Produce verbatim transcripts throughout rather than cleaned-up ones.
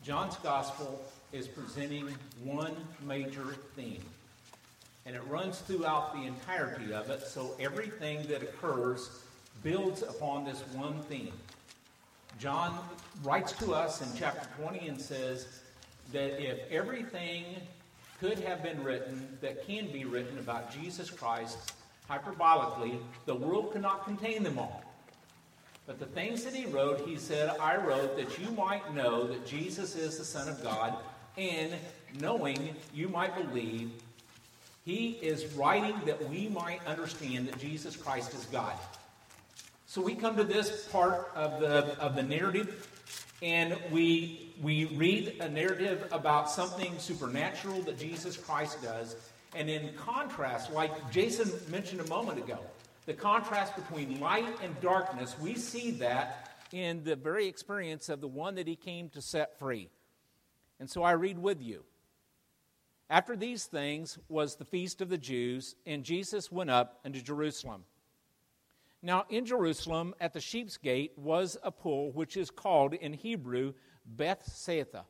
John's Gospel is presenting one major theme, and it runs throughout the entirety of it, so everything that occurs builds upon this one theme. John writes to us in chapter twenty and says that if everything could have been written that can be written about Jesus Christ, hyperbolically, the world could not contain them all. But the things that he wrote, he said, I wrote that you might know that Jesus is the Son of God, and knowing you might believe. He is writing that we might understand that Jesus Christ is God. So we come to this part of the of the narrative, and we we read a narrative about something supernatural that Jesus Christ does. And in contrast, like Jason mentioned a moment ago, the contrast between light and darkness, we see that in the very experience of the one that he came to set free. And so I read with you. After these things was the feast of the Jews, and Jesus went up into Jerusalem. Now in Jerusalem, at the sheep's gate, was a pool which is called in Hebrew Bethsaida.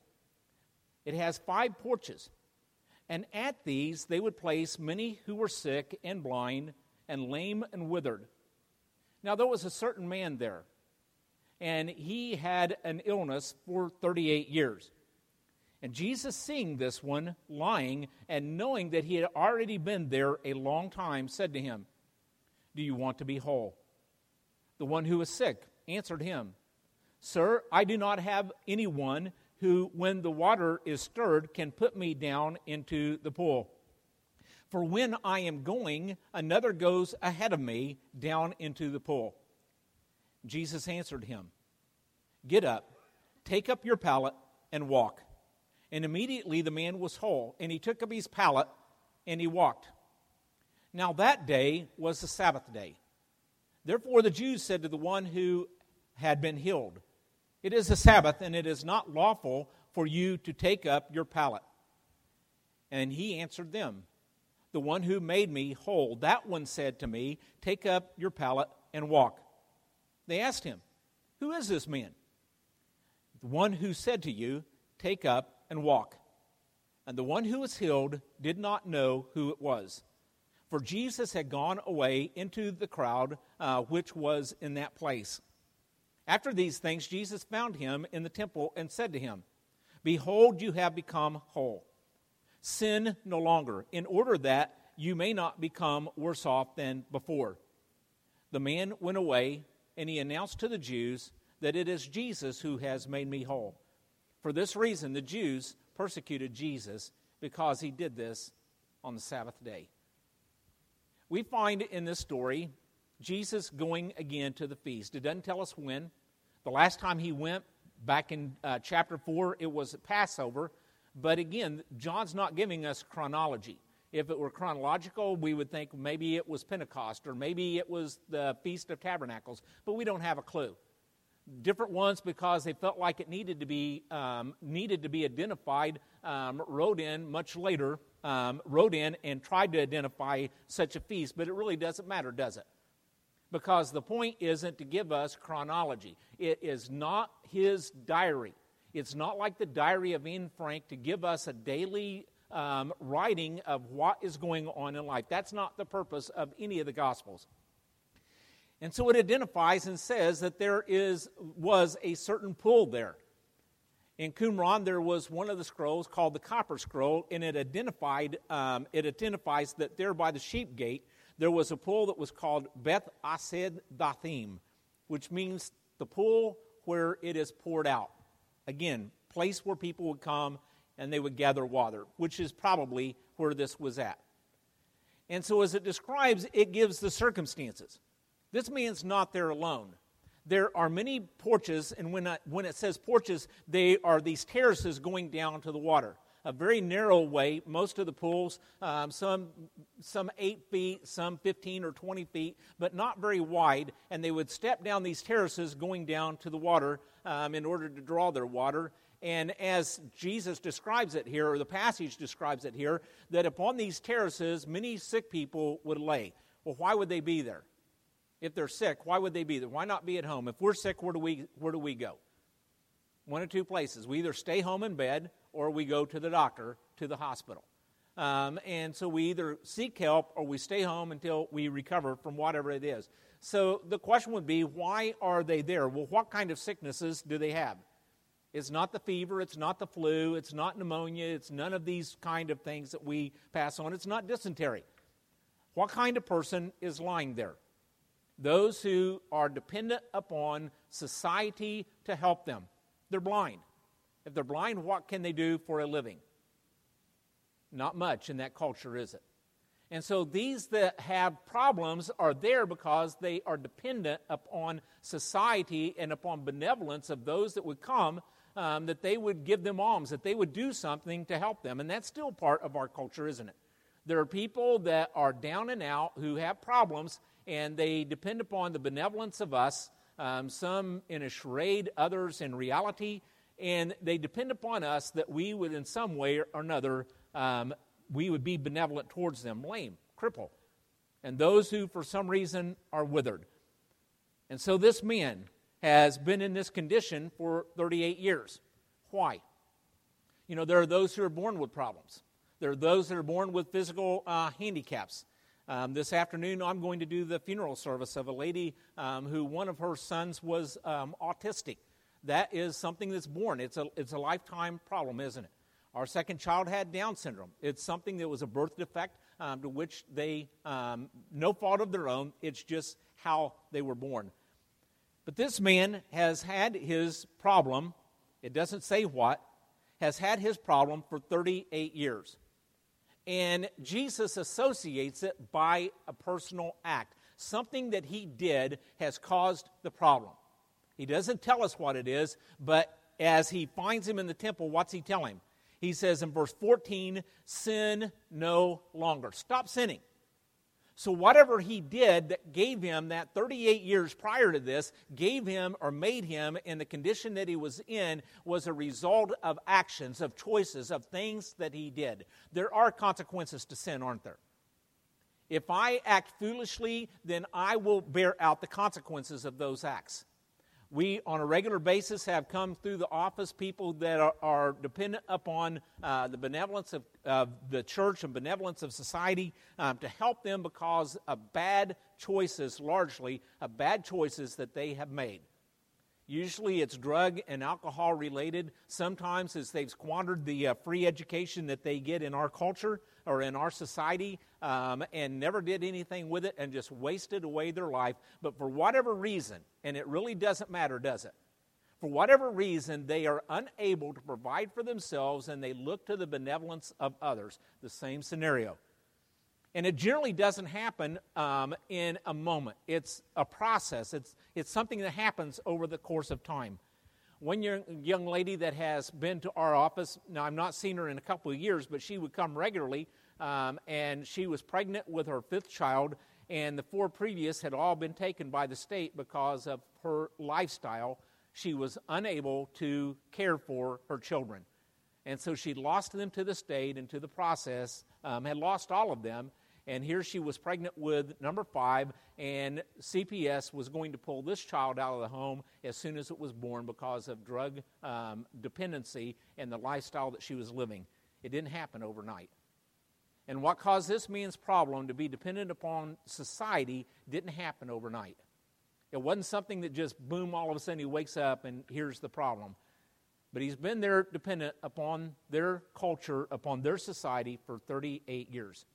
It has five porches, and at these they would place many who were sick and blind and lame and withered. Now there was a certain man there, and he had an illness for thirty-eight years. And Jesus, seeing this one lying, and knowing that he had already been there a long time, said to him, Do you want to be whole? The one who was sick answered him, Sir, I do not have anyone who, when the water is stirred, can put me down into the pool. For when I am going, another goes ahead of me down into the pool. Jesus answered him, Get up, take up your pallet, and walk. And immediately the man was whole, and he took up his pallet, and he walked. Now that day was the Sabbath day. Therefore the Jews said to the one who had been healed, It is the Sabbath, and it is not lawful for you to take up your pallet. And he answered them, The one who made me whole, that one said to me, Take up your pallet and walk. They asked him, Who is this man? The one who said to you, Take up and walk. And the one who was healed did not know who it was, for Jesus had gone away into the crowd uh, which was in that place. After these things, Jesus found him in the temple and said to him, Behold, you have become whole. Sin no longer, in order that you may not become worse off than before. The man went away, and he announced to the Jews that it is Jesus who has made me whole. For this reason, the Jews persecuted Jesus, because he did this on the Sabbath day. We find in this story Jesus going again to the feast. It doesn't tell us when. The last time he went, back in uh, chapter four, it was Passover. But again, John's not giving us chronology. If it were chronological, we would think maybe it was Pentecost or maybe it was the Feast of Tabernacles. But we don't have a clue. Different ones, because they felt like it needed to be um, needed to be identified, um, wrote in much later, um, wrote in and tried to identify such a feast. But it really doesn't matter, does it? Because the point isn't to give us chronology. It is not his diary. It's not like the diary of Anne Frank to give us a daily um, writing of what is going on in life. That's not the purpose of any of the Gospels. And so it identifies and says that there is was a certain pool there. In Qumran, there was one of the scrolls called the Copper Scroll, and it identified um, it identifies that there by the sheep gate there was a pool that was called Beth Ased Dathim, which means the pool where it is poured out. Again, place where people would come and they would gather water, which is probably where this was at. And so as it describes, it gives the circumstances. This man's not there alone. There are many porches, and when, I, when it says porches, they are these terraces going down to the water. A very narrow way, most of the pools, um, some some eight feet, some fifteen or twenty feet, but not very wide, and they would step down these terraces going down to the water um, in order to draw their water. And as Jesus describes it here, or the passage describes it here, that upon these terraces, many sick people would lay. Well, why would they be there? If they're sick, why would they be there? Why not be at home? If we're sick, where do we where do we go? One of two places. We either stay home in bed or we go to the doctor, to the hospital. Um, and so we either seek help or we stay home until we recover from whatever it is. So the question would be, why are they there? Well, what kind of sicknesses do they have? It's not the fever, it's not the flu, it's not pneumonia, it's none of these kind of things that we pass on. It's not dysentery. What kind of person is lying there? Those who are dependent upon society to help them. They're blind. If they're blind, what can they do for a living? Not much in that culture, is it? And so these that have problems are there because they are dependent upon society and upon benevolence of those that would come, um, that they would give them alms, that they would do something to help them. And that's still part of our culture, isn't it? There are people that are down and out who have problems, and they depend upon the benevolence of us, um, some in a charade, others in reality, and they depend upon us that we would in some way or another, um, we would be benevolent towards them, lame, crippled, and those who for some reason are withered. And so this man has been in this condition for thirty-eight years. Why? You know, there are those who are born with problems. There are those that are born with physical uh, handicaps. Um, this afternoon, I'm going to do the funeral service of a lady um, who one of her sons was um, autistic. That is something that's born. It's a, it's a lifetime problem, isn't it? Our second child had Down syndrome. It's something that was a birth defect um, to which they, um, no fault of their own, it's just how they were born. But this man has had his problem, it doesn't say what, has had his problem for thirty-eight years. And Jesus associates it by a personal act. Something that he did has caused the problem. He doesn't tell us what it is, but as he finds him in the temple, what's he tell him? He says in verse fourteen, sin no longer. Stop sinning. So whatever he did that gave him that thirty-eight years prior to this, gave him or made him in the condition that he was in, was a result of actions, of choices, of things that he did. There are consequences to sin, aren't there? If I act foolishly, then I will bear out the consequences of those acts. We, on a regular basis, have come through the office people that are, are dependent upon uh, the benevolence of uh, the church and benevolence of society um, to help them because of bad choices, largely, of bad choices that they have made. Usually it's drug and alcohol related. Sometimes as they've squandered the uh, free education that they get in our culture or in our society um, and never did anything with it and just wasted away their life. But for whatever reason, and it really doesn't matter, does it? For whatever reason, they are unable to provide for themselves and they look to the benevolence of others. The same scenario. And it generally doesn't happen um, in a moment. It's a process. It's, it's something that happens over the course of time. One young, young lady that has been to our office, now I've not seen her in a couple of years, but she would come regularly, um, and she was pregnant with her fifth child, and the four previous had all been taken by the state because of her lifestyle. She was unable to care for her children. And so she lost them to the state, and to the process, um, had lost all of them. And here she was pregnant with number five, and C P S was going to pull this child out of the home as soon as it was born because of drug um, dependency and the lifestyle that she was living. It didn't happen overnight. And what caused this man's problem to be dependent upon society didn't happen overnight. It wasn't something that just, boom, all of a sudden he wakes up and here's the problem. But he's been there dependent upon their culture, upon their society for thirty-eight years.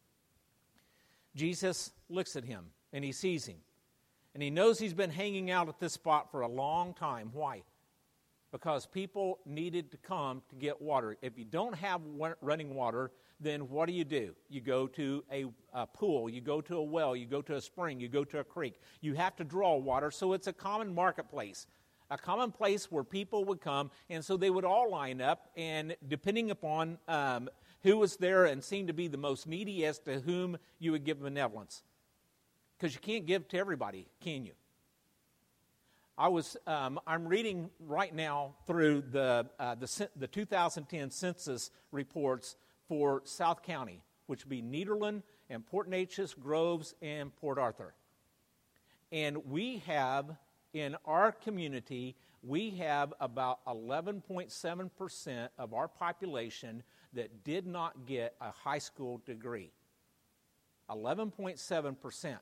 Jesus looks at him, and he sees him. And he knows he's been hanging out at this spot for a long time. Why? Because people needed to come to get water. If you don't have running water, then what do you do? You go to a, a pool, you go to a well, you go to a spring, you go to a creek. You have to draw water, so it's a common marketplace. A common place where people would come, and so they would all line up, and depending upon um, who was there and seemed to be the most needy as to whom you would give benevolence. Because you can't give to everybody, can you? I was, um, I'm reading right now through the, uh, the the two thousand ten census reports for South County, which would be Nederland and Port Neches, Groves, and Port Arthur. And we have, in our community, we have about eleven point seven percent of our population that did not get a high school degree. eleven point seven percent.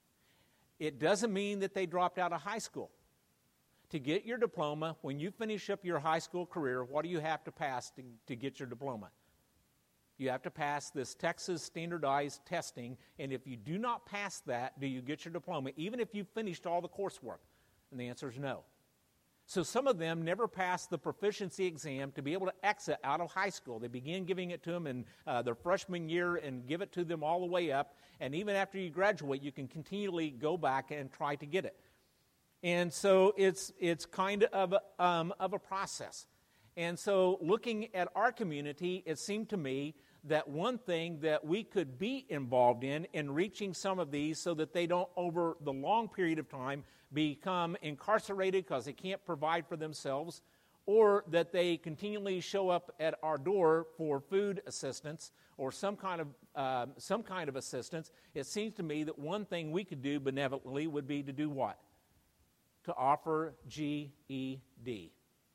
It doesn't mean that they dropped out of high school. To get your diploma, when you finish up your high school career, what do you have to pass to, to get your diploma? You have to pass this Texas standardized testing, and if you do not pass that, do you get your diploma, even if you finished all the coursework? And the answer is no. So some of them never passed the proficiency exam to be able to exit out of high school. They begin giving it to them in uh, their freshman year and give it to them all the way up, and even after you graduate, you can continually go back and try to get it. And so it's it's kind of a, um, of a process. And so looking at our community, it seemed to me that one thing that we could be involved in, in reaching some of these so that they don't, over the long period of time, become incarcerated because they can't provide for themselves, or that they continually show up at our door for food assistance or some kind of uh, some kind of assistance. It seems to me that one thing we could do benevolently would be to do what? To offer G E D.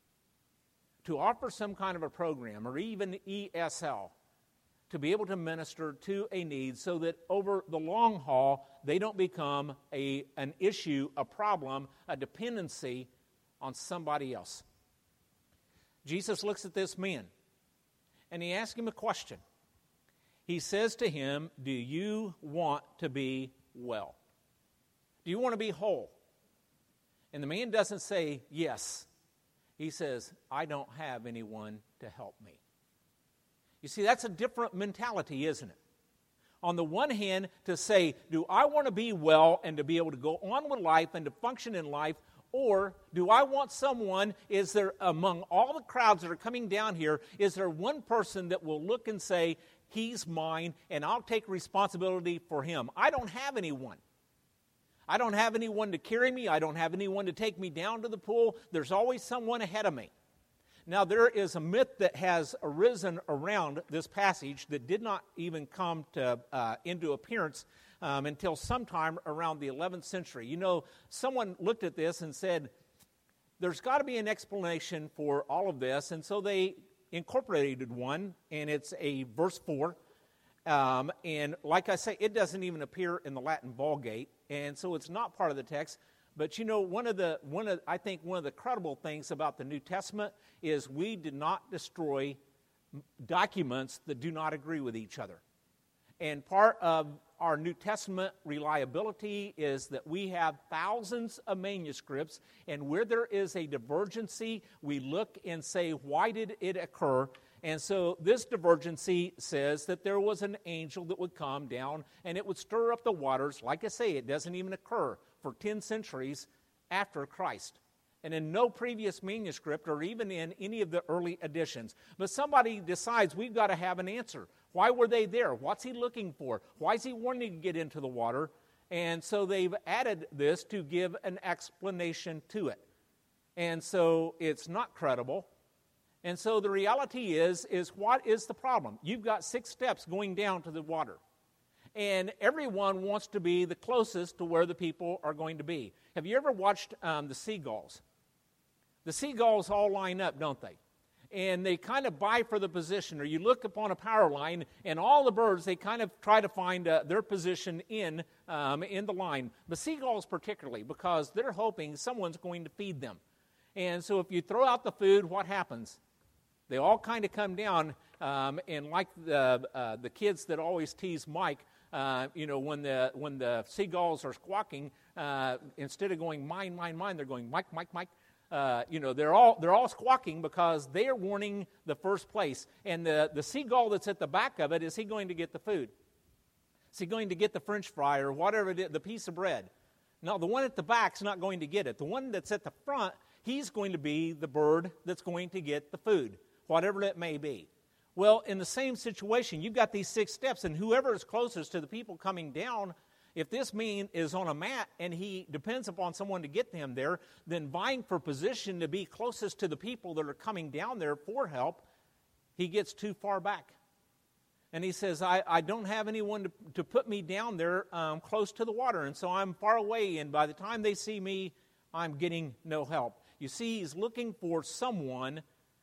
To offer some kind of a program, or even E S L, to be able to minister to a need so that over the long haul, they don't become a, an issue, a problem, a dependency on somebody else. Jesus looks at this man, and he asks him a question. He says to him, do you want to be well? Do you want to be whole? And the man doesn't say yes. He says, I don't have anyone to help me. You see, that's a different mentality, isn't it? On the one hand, to say, do I want to be well and to be able to go on with life and to function in life, or do I want someone, is there among all the crowds that are coming down here, is there one person that will look and say, he's mine and I'll take responsibility for him? I don't have anyone. I don't have anyone to carry me. I don't have anyone to take me down to the pool. There's always someone ahead of me. Now, there is a myth that has arisen around this passage that did not even come to uh, into appearance um, until sometime around the eleventh century. You know, someone looked at this and said, there's got to be an explanation for all of this, and so they incorporated one, and it's a verse four. Um, and like I say, it doesn't even appear in the Latin Vulgate, and so it's not part of the text. But you know, one of the one of I think one of the credible things about the New Testament is we did not destroy documents that do not agree with each other. And part of our New Testament reliability is that we have thousands of manuscripts, and where there is a divergency, we look and say, why did it occur? And so this divergency says that there was an angel that would come down and it would stir up the waters. Like I say, it doesn't even occur for ten centuries after Christ. And in no previous manuscript or even in any of the early editions. But somebody decides we've got to have an answer. Why were they there? What's he looking for? Why is he wanting to get into the water? And so they've added this to give an explanation to it. And so it's not credible. And so the reality is, is what is the problem? You've got six steps going down to the water. And everyone wants to be the closest to where the people are going to be. Have you ever watched um, the seagulls? The seagulls all line up, don't they? And they kind of vie for the position. Or you look upon a power line, and all the birds, they kind of try to find uh, their position in, um, in the line. The seagulls particularly, because they're hoping someone's going to feed them. And so if you throw out the food, what happens? They all kind of come down, um, and like the uh, the kids that always tease Mike, uh, you know, when the when the seagulls are squawking, uh, instead of going mine, mine, mine, they're going Mike, Mike, Mike. Uh, you know, they're all they're all squawking because they are wanting the first place. And the the seagull that's at the back of it, is he going to get the food? Is he going to get the French fry or whatever it is, the piece of bread? No, the one at the back's not going to get it. The one that's at the front, he's going to be the bird that's going to get the food, whatever it may be. Well, in the same situation, you've got these six steps, and whoever is closest to the people coming down, if this man is on a mat and he depends upon someone to get him there, then vying for position to be closest to the people that are coming down there for help, he gets too far back. And he says, I, I don't have anyone to, to put me down there um, close to the water, and so I'm far away, and by the time they see me, I'm getting no help. You see, he's looking for someone,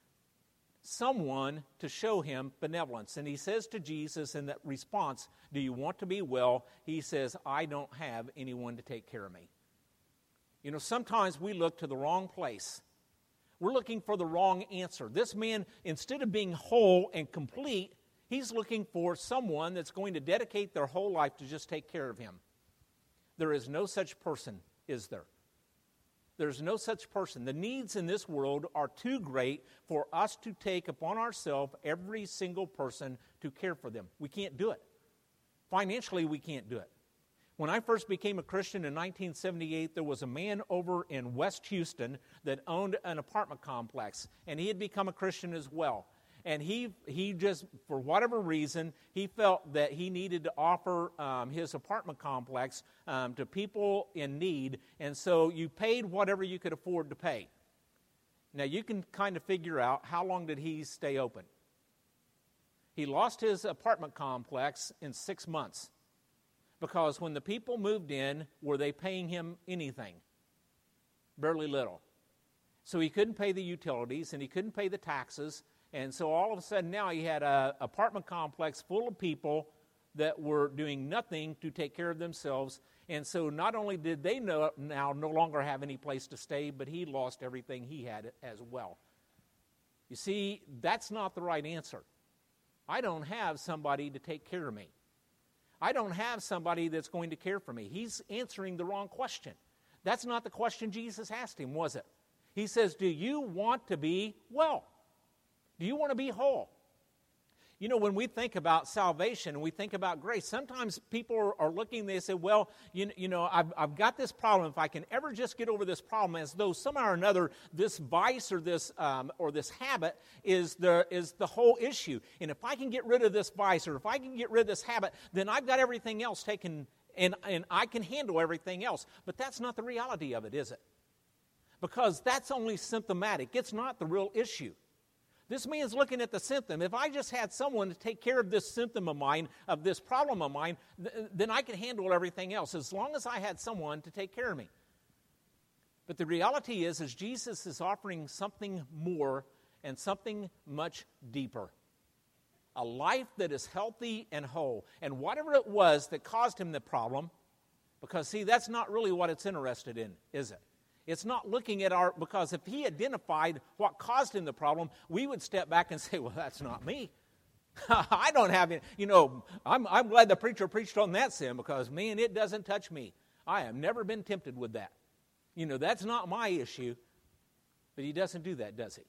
someone to show him benevolence. And he says to Jesus in that response, do you want to be well? He says, I don't have anyone to take care of me. You know, sometimes we look to the wrong place. We're looking for the wrong answer. This man, instead of being whole and complete, he's looking for someone that's going to dedicate their whole life to just take care of him. There is no such person, is there? There's no such person. The needs in this world are too great for us to take upon ourselves every single person to care for them. We can't do it. Financially, we can't do it. When I first became a Christian in nineteen seventy-eight, there was a man over in West Houston that owned an apartment complex, and he had become a Christian as well. And he he just, for whatever reason, he felt that he needed to offer um, his apartment complex um, to people in need, and so you paid whatever you could afford to pay. Now, you can kind of figure out how long did he stay open. He lost his apartment complex in six months. Because when the people moved in, were they paying him anything? Barely little. So he couldn't pay the utilities, and he couldn't pay the taxes, and so all of a sudden now he had an apartment complex full of people that were doing nothing to take care of themselves, and so not only did they no, now no longer have any place to stay, but he lost everything he had as well. You see, that's not the right answer. I don't have somebody to take care of me. I don't have somebody that's going to care for me. He's answering the wrong question. That's not the question Jesus asked him, was it? He says, do you want to be well? Do you want to be whole? You know, when we think about salvation and we think about grace, sometimes people are, are looking, they say, well, you, you know, I've, I've got this problem. If I can ever just get over this problem, as though somehow or another this vice or this um, or this habit is the, is the whole issue. And if I can get rid of this vice or if I can get rid of this habit, then I've got everything else taken, and, and I can handle everything else. But that's not the reality of it, is it? Because that's only symptomatic. It's not the real issue. This man's looking at the symptom. If I just had someone to take care of this symptom of mine, of this problem of mine, th- then I could handle everything else, as long as I had someone to take care of me. But the reality is, is Jesus is offering something more and something much deeper. A life that is healthy and whole. And whatever it was that caused him the problem, because see, that's not really what it's interested in, is it? It's not looking at our, because if he identified what caused him the problem, we would step back and say, well, that's not me. I don't have it. You know, I'm, I'm glad the preacher preached on that sin because, man, it doesn't touch me. I have never been tempted with that. You know, that's not my issue. But he doesn't do that, does he?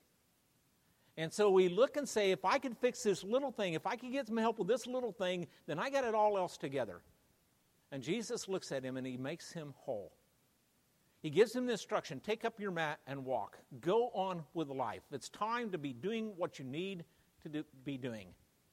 And so we look and say, if I can fix this little thing, if I can get some help with this little thing, then I got it all else together. And Jesus looks at him and he makes him whole. He gives him the instruction, take up your mat and walk. Go on with life. It's time to be doing what you need to do, be doing.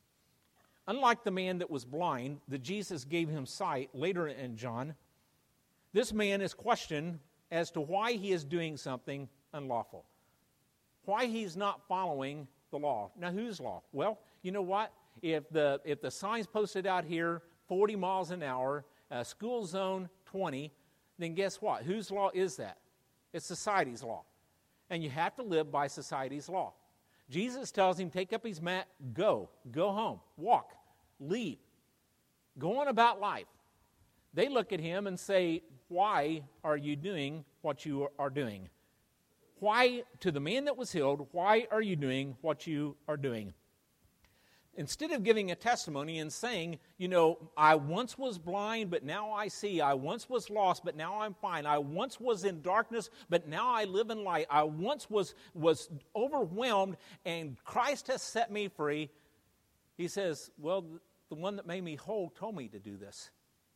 Unlike the man that was blind, that Jesus gave him sight later in John, this man is questioned as to why he is doing something unlawful. Why he's not following the law. Now, whose law? Well, you know what? If the, if the sign's posted out here, forty miles an hour, uh, school zone twenty, then guess what? Whose law is that? It's society's law. And you have to live by society's law. Jesus tells him, take up his mat, go. Go home. Walk. Leave. Go on about life. They look at him and say, why are you doing what you are doing? Why, to the man that was healed, why are you doing what you are doing? Instead of giving a testimony and saying, you know, I once was blind, but now I see. I once was lost, but now I'm fine. I once was in darkness, but now I live in light. I once was, was overwhelmed, and Christ has set me free. He says, well, the one that made me whole told me to do this.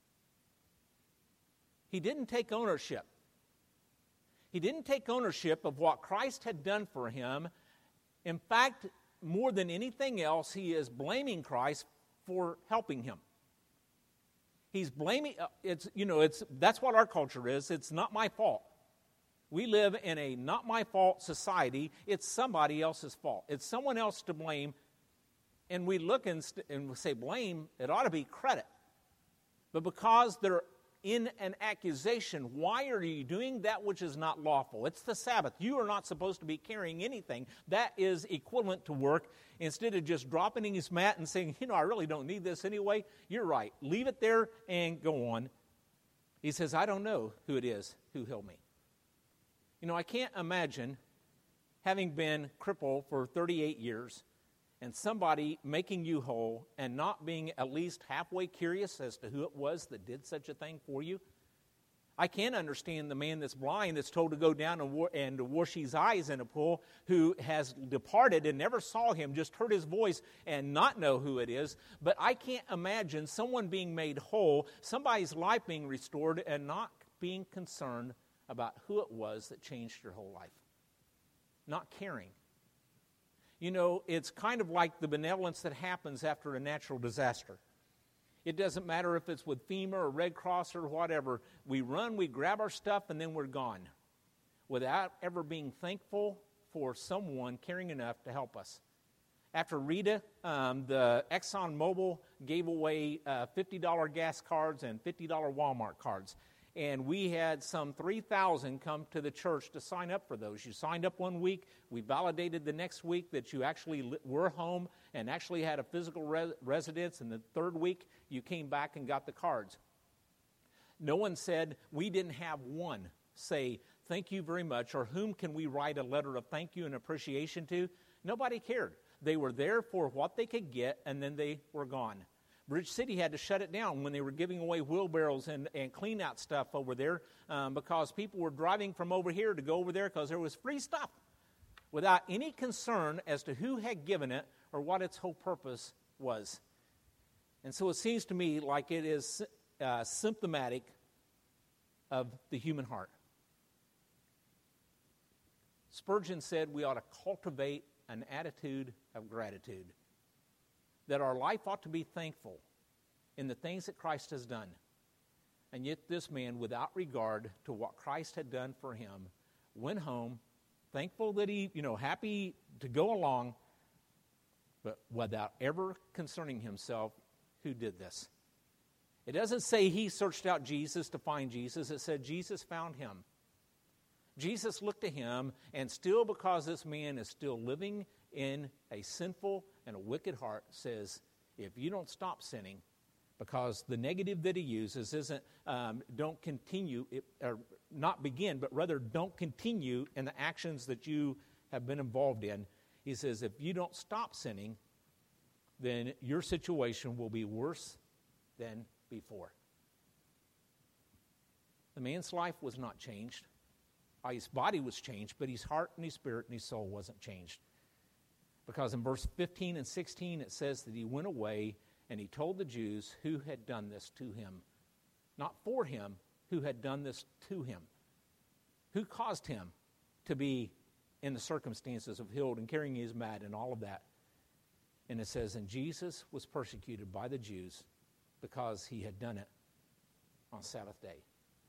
He didn't take ownership. He didn't take ownership of what Christ had done for him. In fact, more than anything else, he is blaming Christ for helping him. He's blaming, it's, you know, it's, that's what our culture is. It's not my fault. We live in a not my fault society. It's somebody else's fault. It's someone else to blame. And we look and, st- and say blame, it ought to be credit. But because there in an accusation. Why are you doing that which is not lawful? It's the Sabbath. You are not supposed to be carrying anything. That is equivalent to work. Instead of just dropping his mat and saying, you know, I really don't need this anyway, you're right. Leave it there and go on. He says, I don't know who it is who healed me. You know, I can't imagine having been crippled for thirty-eight years and somebody making you whole and not being at least halfway curious as to who it was that did such a thing for you. I can't understand the man that's blind that's told to go down and, wa- and to wash his eyes in a pool, who has departed and never saw him, just heard his voice and not know who it is. But I can't imagine someone being made whole, somebody's life being restored, and not being concerned about who it was that changed your whole life. Not caring. You know, it's kind of like the benevolence that happens after a natural disaster. It doesn't matter if it's with FEMA or Red Cross or whatever. We run, we grab our stuff, and then we're gone without ever being thankful for someone caring enough to help us. After Rita, um, the ExxonMobil gave away uh, fifty dollars gas cards and fifty dollars Walmart cards. And we had some three thousand come to the church to sign up for those. You signed up one week. We validated the next week that you actually li- were home and actually had a physical res- residence. And the third week, you came back and got the cards. No one said, we didn't have one say, thank you very much, or whom can we write a letter of thank you and appreciation to? Nobody cared. They were there for what they could get, and then they were gone. Bridge City had to shut it down when they were giving away wheelbarrows and, and clean-out stuff over there um, because people were driving from over here to go over there because there was free stuff without any concern as to who had given it or what its whole purpose was. And so it seems to me like it is uh, symptomatic of the human heart. Spurgeon said we ought to cultivate an attitude of gratitude. That our life ought to be thankful in the things that Christ has done. And yet this man, without regard to what Christ had done for him, went home, thankful that he, you know, happy to go along, but without ever concerning himself who did this. It doesn't say he searched out Jesus to find Jesus. It said Jesus found him. Jesus looked at him, and still because this man is still living in a sinful and a wicked heart, says, if you don't stop sinning, because the negative that he uses isn't um, don't continue, it, or not begin, but rather don't continue in the actions that you have been involved in. He says, if you don't stop sinning, then your situation will be worse than before. The man's life was not changed. His body was changed, but his heart and his spirit and his soul wasn't changed. Because in verse fifteen and sixteen it says that he went away and he told the Jews who had done this to him. Not for him, who had done this to him. Who caused him to be in the circumstances of healed and carrying his mat and all of that. And it says, and Jesus was persecuted by the Jews because he had done it on Sabbath day.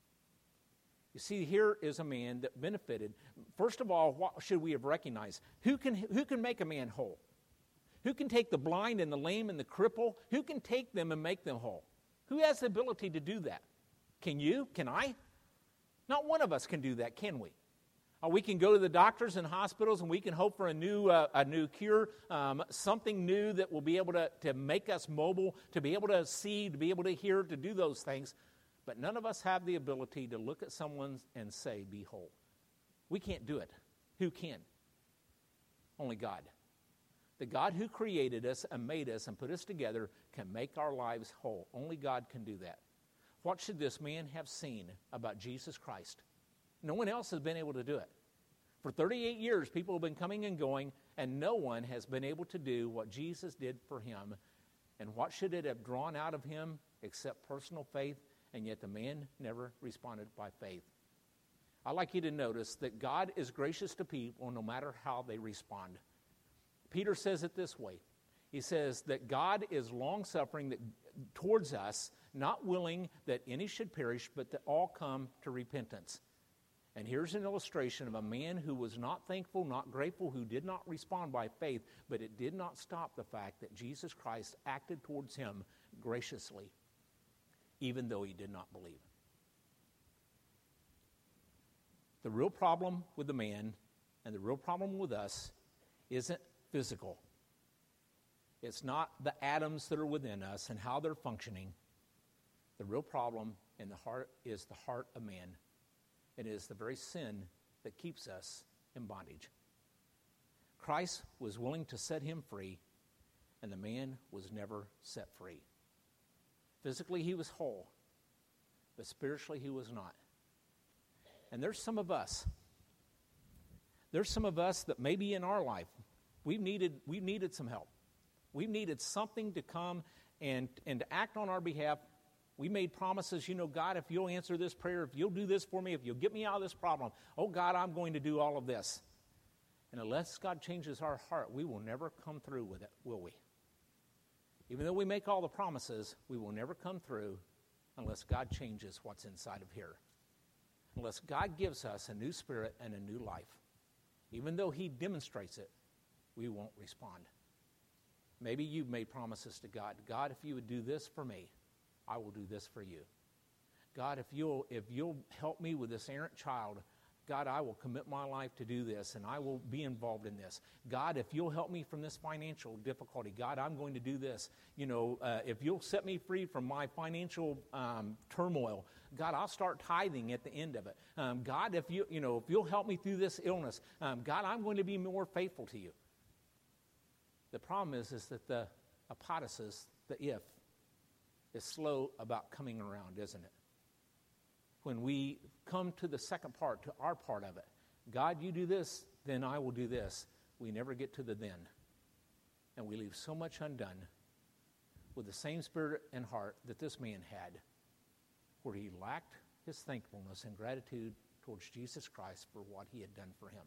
You see, here is a man that benefited. First of all, what should we have recognized? Who can, who can make a man whole? Who can take the blind and the lame and the cripple? Who can take them and make them whole? Who has the ability to do that? Can you? Can I? Not one of us can do that, can we? Uh, we can go to the doctors and hospitals and we can hope for a new uh, a new cure, um, something new that will be able to, to make us mobile, to be able to see, to be able to hear, to do those things. But none of us have the ability to look at someone and say, be whole. We can't do it. Who can? Only God. The God who created us and made us and put us together can make our lives whole. Only God can do that. What should this man have seen about Jesus Christ? No one else has been able to do it. For thirty-eight years, people have been coming and going, and no one has been able to do what Jesus did for him. And what should it have drawn out of him except personal faith? And yet the man never responded by faith. I'd like you to notice that God is gracious to people no matter how they respond. Peter says it this way. He says that God is long-suffering that, towards us, not willing that any should perish, but that all come to repentance. And here's an illustration of a man who was not thankful, not grateful, who did not respond by faith, but it did not stop the fact that Jesus Christ acted towards him graciously, even though he did not believe. The real problem with the man and the real problem with us isn't physical. It's not the atoms that are within us and how they're functioning. The real problem in the heart is the heart of man. It is the very sin that keeps us in bondage. Christ was willing to set him free, and the man was never set free. Physically, he was whole, but spiritually, he was not. And there's some of us. There's some of us that maybe in our life, we've needed, we've needed some help. We've needed something to come and, and to act on our behalf. We made promises, you know, God, if you'll answer this prayer, if you'll do this for me, if you'll get me out of this problem, oh, God, I'm going to do all of this. And unless God changes our heart, we will never come through with it, will we? Even though we make all the promises, we will never come through unless God changes what's inside of here. Unless God gives us a new spirit and a new life. Even though he demonstrates it, we won't respond. Maybe you've made promises to God. God, if you would do this for me, I will do this for you. God, if you'll if you'll help me with this errant child, God, I will commit my life to do this, and I will be involved in this. God, if you'll help me from this financial difficulty, God, I'm going to do this. You know, uh, if you'll set me free from my financial um, turmoil, God, I'll start tithing at the end of it. Um, God, if you you know if you'll help me through this illness, um, God, I'm going to be more faithful to you. The problem is, is that the apodosis, the if, is slow about coming around, isn't it? When we come to the second part, to our part of it, God, you do this, then I will do this. We never get to the then. And we leave so much undone with the same spirit and heart that this man had, where he lacked his thankfulness and gratitude towards Jesus Christ for what he had done for him.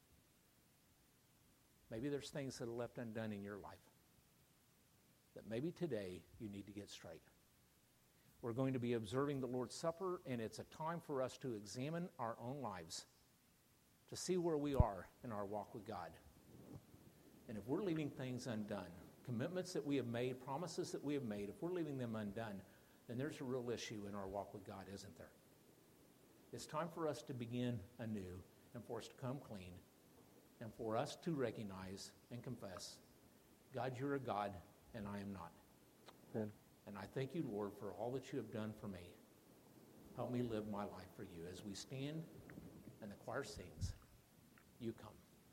Maybe there's things that are left undone in your life that maybe today you need to get straight. We're going to be observing the Lord's Supper, and it's a time for us to examine our own lives, to see where we are in our walk with God. And if we're leaving things undone, commitments that we have made, promises that we have made, if we're leaving them undone, then there's a real issue in our walk with God, isn't there? It's time for us to begin anew and for us to come clean and for us to recognize and confess, God, you're a God, and I am not. Amen. And I thank you, Lord, for all that you have done for me. Help me live my life for you. As we stand and the choir sings, you come.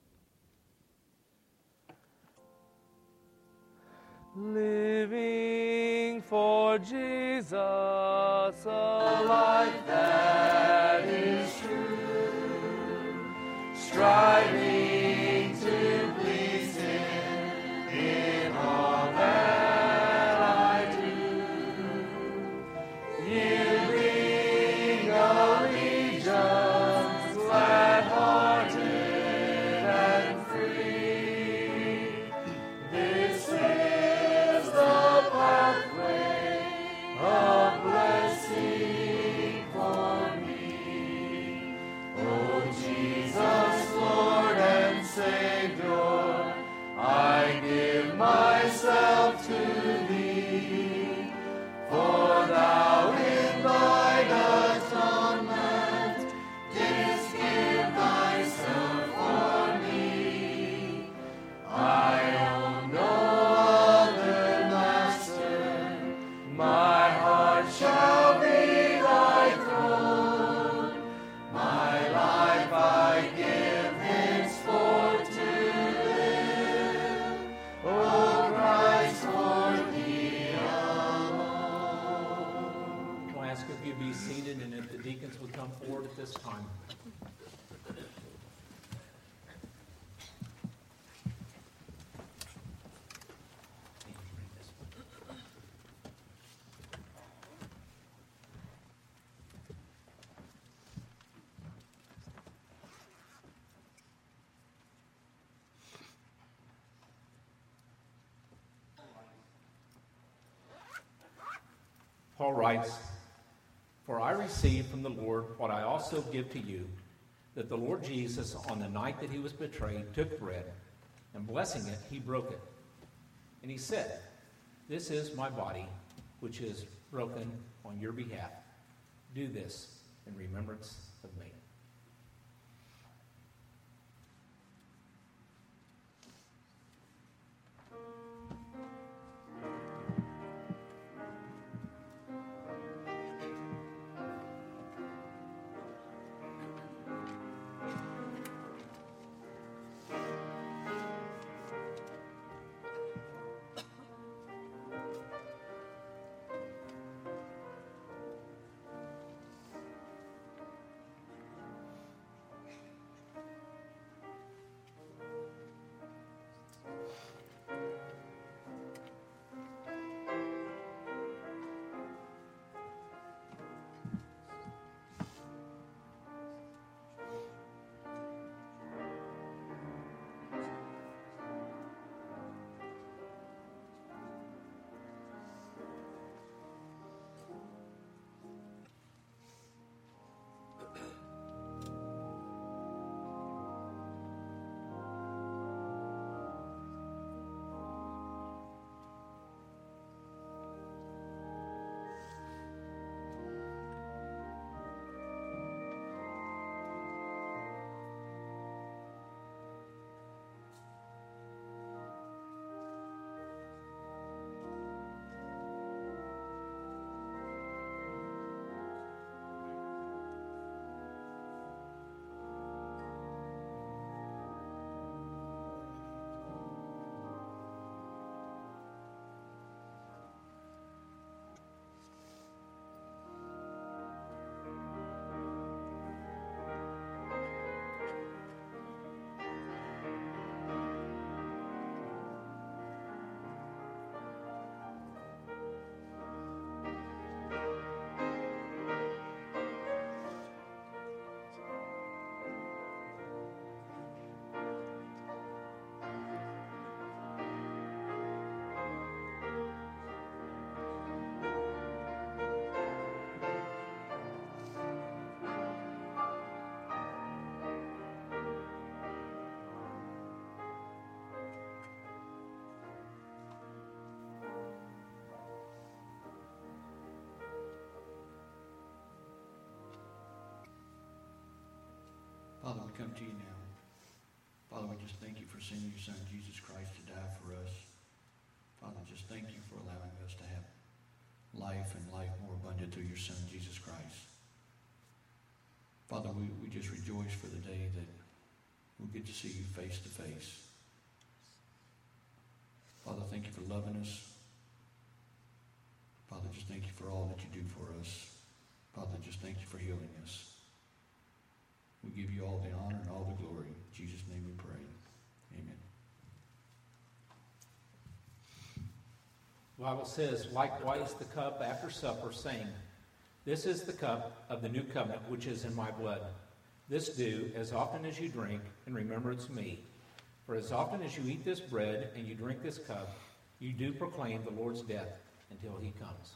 Living for Jesus, a life that is true, striving to please Him in all that I do, yielding allegiance, glad-hearted and free. This is the pathway of blessing for me. Oh, Jesus, Lord and Savior, I give myself to Thee, for Thou in Thine atonement didst give Thyself for me. I own no other master, my heart shall be Thy throne, my life I give henceforth to live, O Christ, for Thee alone. I'll ask if you be seated and if the deacons would come forward at this time. Paul writes, "For I received from the Lord what I also give to you, that the Lord Jesus, on the night that he was betrayed, took bread, and blessing it, he broke it. And he said, 'This is my body, which is broken on your behalf. Do this in remembrance of me.'" come to you now. Father, we just thank you for sending your Son, Jesus Christ, to die for us. Father, just thank you for allowing us to have life and life more abundant through your Son, Jesus Christ. Father, we, we just rejoice for the day that we'll get to see you face to face. Father, thank you for loving us. Father, just thank you for all that you do for us. Father, just thank you for healing us. We give you all the honor and all the glory. In Jesus' name we pray. Amen. The Bible says, likewise the cup after supper, saying, this is the cup of the new covenant which is in my blood. This do as often as you drink in remembrance of me. For as often as you eat this bread and you drink this cup, you do proclaim the Lord's death until he comes.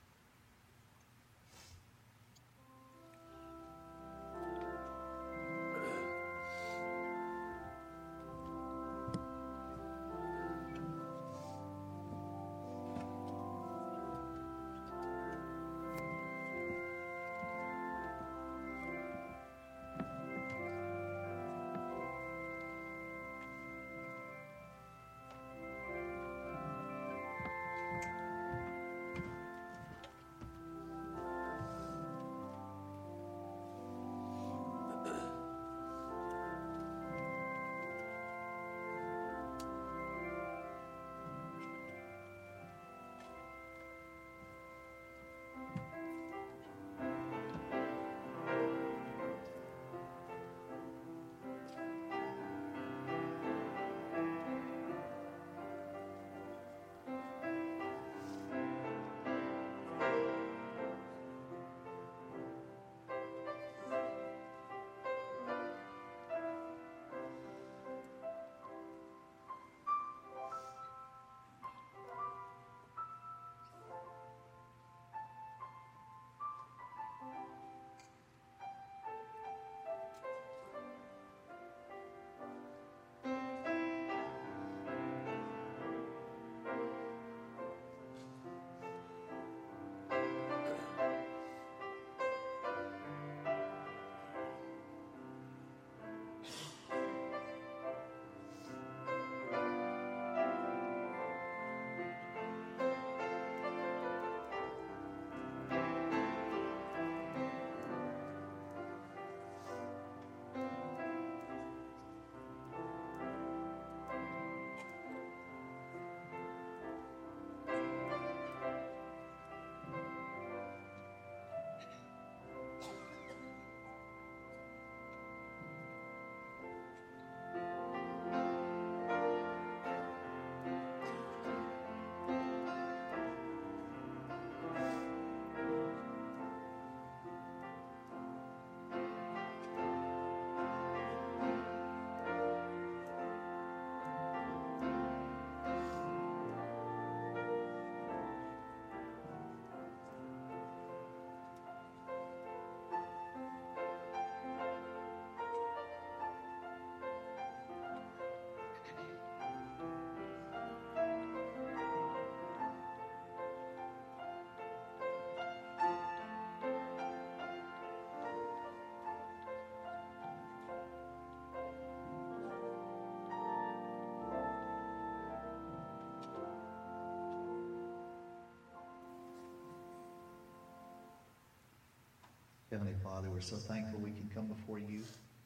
Heavenly Father, we're so thankful we can come before you.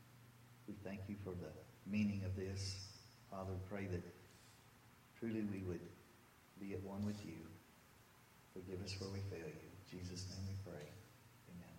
We thank you for the meaning of this. Father, we pray that truly we would be at one with you. Forgive us where we fail you. In Jesus' name we pray. Amen.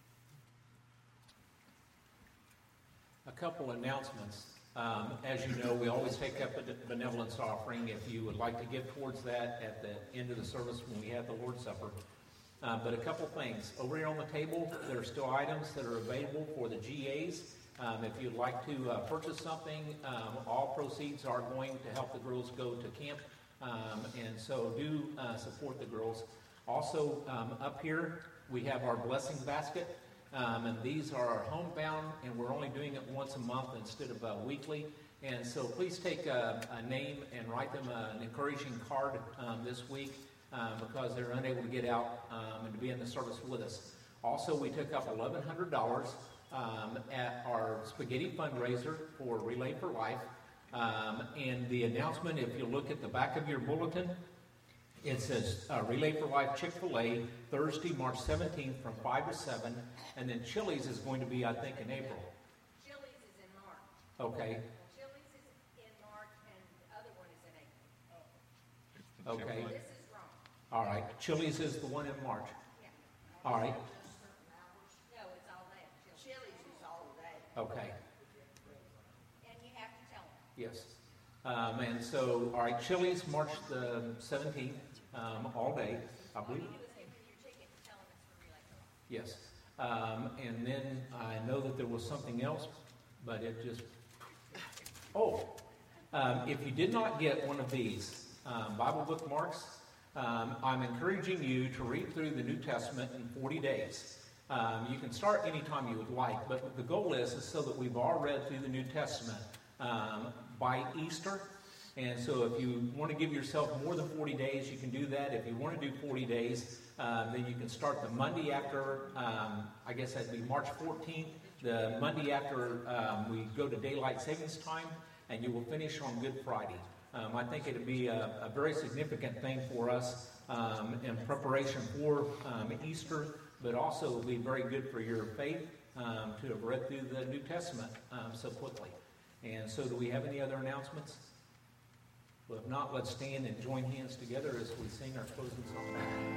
A couple announcements. Um, as you know, we always take up a benevolence offering. If you would like to give towards that at the end of the service when we have the Lord's Supper. Uh, but a couple things. Over here on the table, there are still items that are available for the G As. Um, if you'd like to uh, purchase something, um, all proceeds are going to help the girls go to camp. Um, and so do uh, support the girls. Also, um, up here, we have our blessing basket. Um, and these are our homebound, and we're only doing it once a month instead of uh, weekly. And so please take a, a name and write them a, an encouraging card um, this week. Um, because they're unable to get out um, and to be in the service with us. Also, we took up eleven hundred dollars um, at our spaghetti fundraiser for Relay for Life. Um, and the announcement, if you look at the back of your bulletin, it says uh, Relay for Life Chick-fil-A, Thursday, March seventeenth from five to seven. And then Chili's is going to be, I think, in April. Chili's is in March. Okay. Chili's is in March, and the other one is in April. Okay. This is wrong. All right. Chili's is the one in March. Yeah. All right. No, it's all day. Chili's is all day. Okay. And you have to tell them. Yes. Um, and so, all right, Chili's, March the seventeenth, um, all day, I believe. You do is give them your ticket and tell them it's for Relay for Life. Yes. Um, and then I know that there was something else, but it just... Oh, um, if you did not get one of these um, Bible bookmarks, um, I'm encouraging you to read through the New Testament in forty days. Um, you can start anytime you would like, but the goal is, is so that we've all read through the New Testament um, by Easter. And so if you want to give yourself more than forty days, you can do that. If you want to do forty days, um, then you can start the Monday after, um, I guess that'd be March fourteenth, the Monday after um, we go to daylight savings time, and you will finish on Good Friday. Um, I think it would be a, a very significant thing for us um, in preparation for um, Easter, but also it will be very good for your faith um, to have read through the New Testament um, so quickly. And so do we have any other announcements? Well, if not, let's stand and join hands together as we sing our closing song.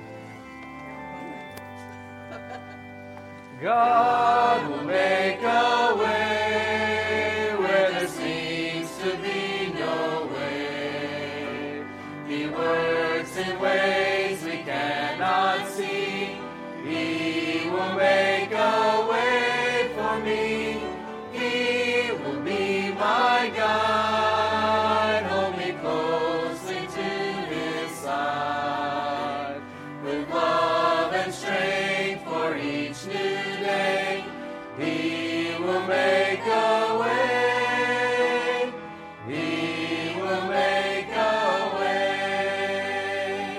God will make a way where there seems to be no way. He works in ways we cannot see. He will make a way for me. He will be my guide. Hold me closely to his side. With love and strength for each new day, he will make a way. He will make a way.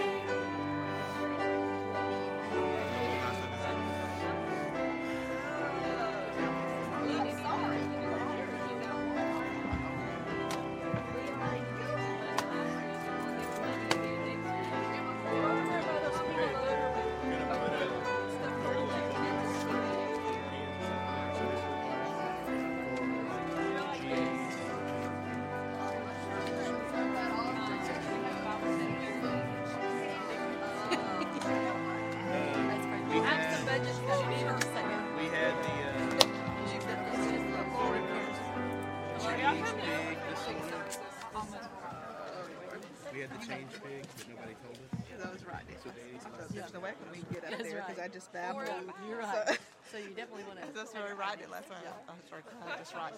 We had the uh, we had the change big, but nobody told us. Yeah, that was right. So they So there's no way can we get up That's there because right. I just babbled. You're right. So, So you definitely want to. that's where we write it last time. I started trying to just write.